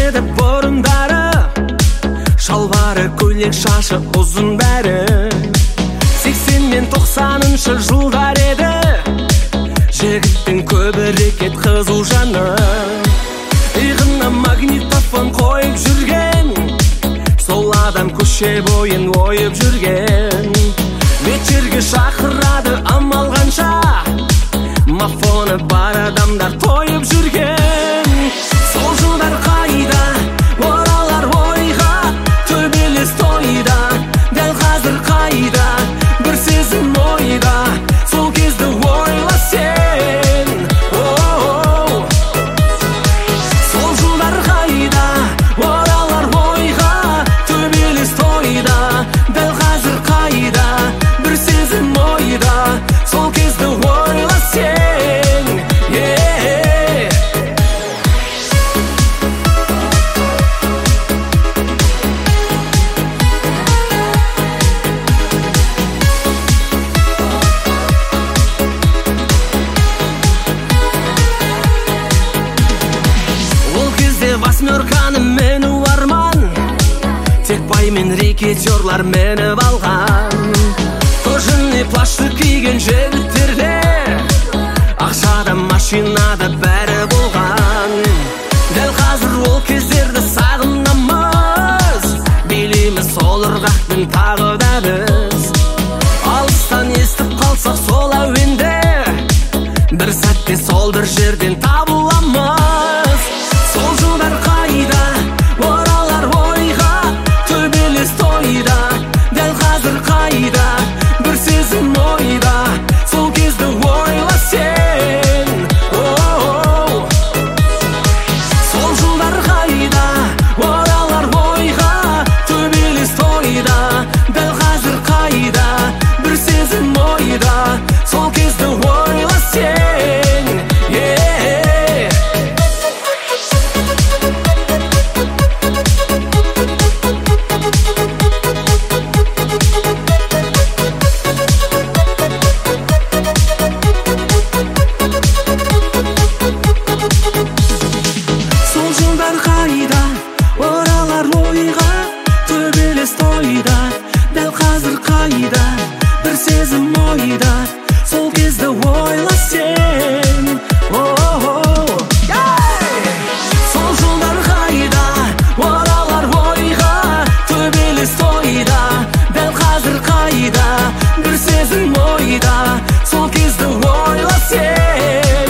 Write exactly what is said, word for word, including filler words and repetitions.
еді бұрындары, шалбары, көйлек, шашы ұзын бәрі. Сексен мен тоқсаныншы жылдар еді, жігіттің көбірекет қызыл жаны. Иығына магнитофон қойып жүрген, сол адам көше бойын ойып жүрген. Вечерге шақырады амал қанша, мафоны бар адамдар тойып жүрген. Сол жылдар қайда, оралар ойға, төбелес тойда, дәл қазір қайда, бір сезім ойда, сол кезді ойла сен. О-о-о. Сол жылдар қайда, оралар ойға, төбелес тойда, дәл қазір қайда, бір сезім ойда, сол кезді ойла сен. Восьмерканы міну арман, тек бай мен рекетерлар мініп алған. Кожаный плашты киген жігіттерде, ақшада машинада бәрі болған. Дәл қазір ол кездерді сағынамыз, билейміз сол ырғақпен тағы да біз. Алыстан естіп қалсақ сол әуенде, бір сәтте сол бір жерден табыламыз. Сол жылдар қайда, оралар ойға, төбелес тойда, дәл қазір қайда, бір сезім ойда, сол кезді ойла сен. О-о-о. Сол жылдар қайда, оралар ойға, төбелес тойда, дәл қазір қайда, бір сезім ойда, сол кезді ойла сен. Қайда, оралар ойға, төбелес тойда, дәл қазір қайда, бір сезім ойда, сол кезді ойла сен. О-о-о. Сол жылдар қайда, оралар ойға, төбелес тойда, дәл қазір қайда, бір сезім ойда, сол кезді ойла сен.